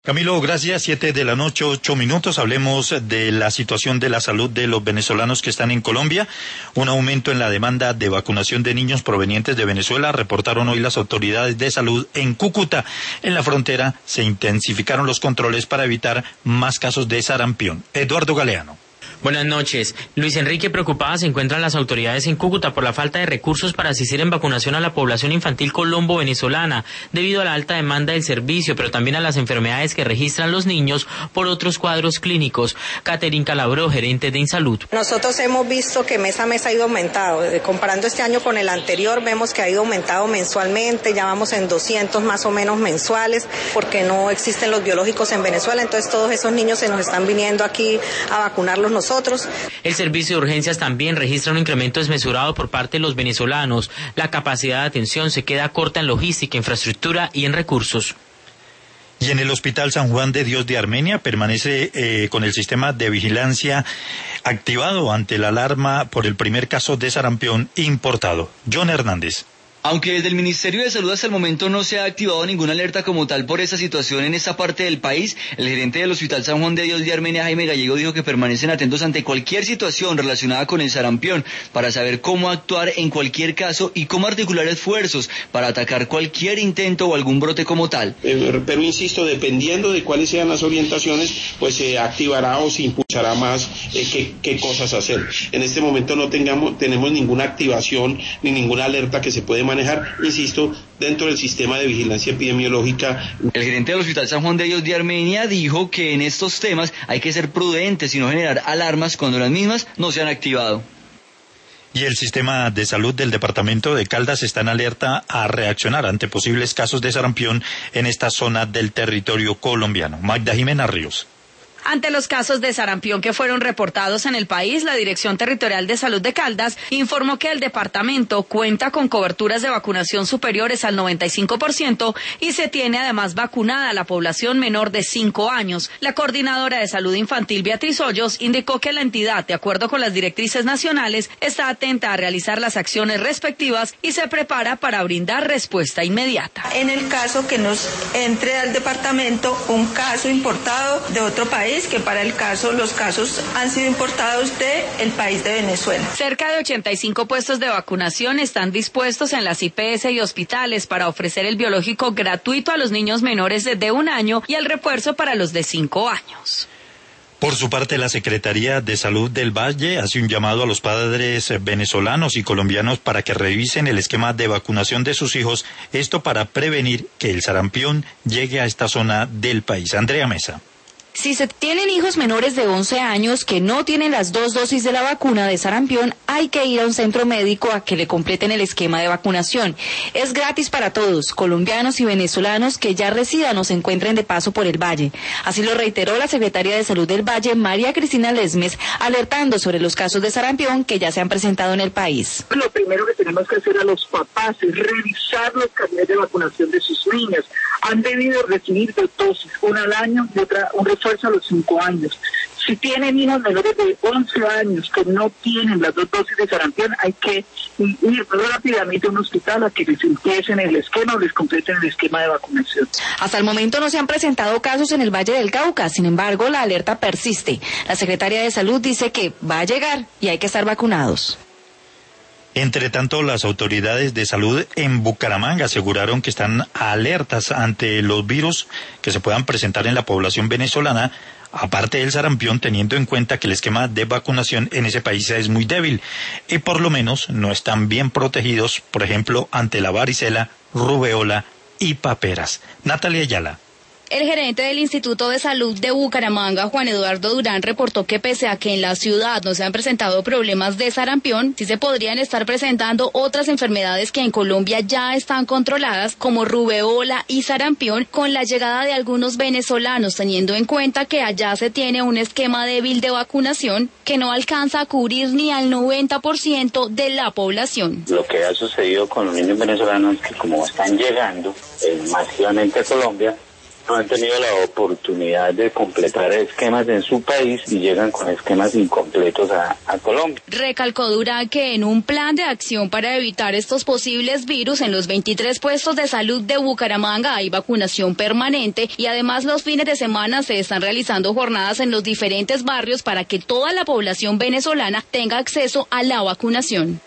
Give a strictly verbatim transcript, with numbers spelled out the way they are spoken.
Camilo, gracias. Siete de la noche, ocho minutos. Hablemos de la situación de la salud de los venezolanos que están en Colombia. Un aumento en la demanda de vacunación de niños provenientes de Venezuela, reportaron hoy las autoridades de salud en Cúcuta. En la frontera se intensificaron los controles para evitar más casos de sarampión. Eduardo Galeano. Buenas noches. Luis Enrique, preocupadas se encuentran las autoridades en Cúcuta por la falta de recursos para asistir en vacunación a la población infantil colombo-venezolana, debido a la alta demanda del servicio, pero también a las enfermedades que registran los niños por otros cuadros clínicos. Catherine Calabró, gerente de Insalud. Nosotros hemos visto que mes a mes ha ido aumentado. Comparando este año con el anterior, vemos que ha ido aumentado mensualmente. Ya vamos en doscientos más o menos mensuales, porque no existen los biológicos en Venezuela. Entonces todos esos niños se nos están viniendo aquí a vacunarlos nosotros. El servicio de urgencias también registra un incremento desmesurado por parte de los venezolanos. La capacidad de atención se queda corta en logística, infraestructura y en recursos. Y en el Hospital San Juan de Dios de Armenia permanece eh, con el sistema de vigilancia activado ante la alarma por el primer caso de sarampión importado. John Hernández. Aunque desde el Ministerio de Salud hasta el momento no se ha activado ninguna alerta como tal por esta situación en esta parte del país, el gerente del Hospital San Juan de Dios de Armenia, Jaime Gallego, dijo que permanecen atentos ante cualquier situación relacionada con el sarampión para saber cómo actuar en cualquier caso y cómo articular esfuerzos para atacar cualquier intento o algún brote como tal. Eh, pero insisto, dependiendo de cuáles sean las orientaciones, pues se activará o se impulsará más eh, qué, qué cosas hacer. En este momento no tengamos, tenemos ninguna activación ni ninguna alerta que se puede manejar. manejar, insisto, dentro del sistema de vigilancia epidemiológica. El gerente del Hospital San Juan de Dios de Armenia dijo que en estos temas hay que ser prudentes y no generar alarmas cuando las mismas no se han activado. Y el sistema de salud del departamento de Caldas está en alerta a reaccionar ante posibles casos de sarampión en esta zona del territorio colombiano. Magda Jimena Ríos. Ante los casos de sarampión que fueron reportados en el país, la Dirección Territorial de Salud de Caldas informó que el departamento cuenta con coberturas de vacunación superiores al noventa y cinco por ciento y se tiene además vacunada a la población menor de cinco años. La coordinadora de salud infantil, Beatriz Hoyos, indicó que la entidad, de acuerdo con las directrices nacionales, está atenta a realizar las acciones respectivas y se prepara para brindar respuesta inmediata. En el caso que nos entre al departamento un caso importado de otro país, que para el caso, los casos han sido importados del país de Venezuela. Cerca de ochenta y cinco puestos de vacunación están dispuestos en las I P S y hospitales para ofrecer el biológico gratuito a los niños menores de un año y el refuerzo para los de cinco años. Por su parte, la Secretaría de Salud del Valle hace un llamado a los padres venezolanos y colombianos para que revisen el esquema de vacunación de sus hijos, esto para prevenir que el sarampión llegue a esta zona del país. Andrea Mesa. Si se tienen hijos menores de once años que no tienen las dos dosis de la vacuna de sarampión, hay que ir a un centro médico a que le completen el esquema de vacunación. Es gratis para todos, colombianos y venezolanos que ya residan o se encuentren de paso por el Valle. Así lo reiteró la Secretaria de Salud del Valle, María Cristina Lesmes, alertando sobre los casos de sarampión que ya se han presentado en el país. Lo primero que tenemos que hacer a los papás es revisar los carnets de vacunación de sus niñas. Han debido recibir dos dosis, una al año y otra un refuerzo a los cinco años. Si tienen hijos menores de once años que no tienen las dos dosis de sarampión, hay que ir rápidamente a un hospital a que les empiecen el esquema o les completen el esquema de vacunación. Hasta el momento no se han presentado casos en el Valle del Cauca, sin embargo la alerta persiste. La Secretaria de Salud dice que va a llegar y hay que estar vacunados. Entre tanto, las autoridades de salud en Bucaramanga aseguraron que están alertas ante los virus que se puedan presentar en la población venezolana, aparte del sarampión, teniendo en cuenta que el esquema de vacunación en ese país es muy débil y por lo menos no están bien protegidos, por ejemplo, ante la varicela, rubeola y paperas. Natalia Ayala. El gerente del Instituto de Salud de Bucaramanga, Juan Eduardo Durán, reportó que pese a que en la ciudad no se han presentado problemas de sarampión, sí se podrían estar presentando otras enfermedades que en Colombia ya están controladas, como rubeola y sarampión, con la llegada de algunos venezolanos, teniendo en cuenta que allá se tiene un esquema débil de vacunación que no alcanza a cubrir ni al noventa por ciento de la población. Lo que ha sucedido con los niños venezolanos es que como están llegando eh, masivamente a Colombia, no han tenido la oportunidad de completar esquemas en su país y llegan con esquemas incompletos a, a Colombia. Recalcó Durán que en un plan de acción para evitar estos posibles virus en los veintitrés puestos de salud de Bucaramanga hay vacunación permanente y además los fines de semana se están realizando jornadas en los diferentes barrios para que toda la población venezolana tenga acceso a la vacunación.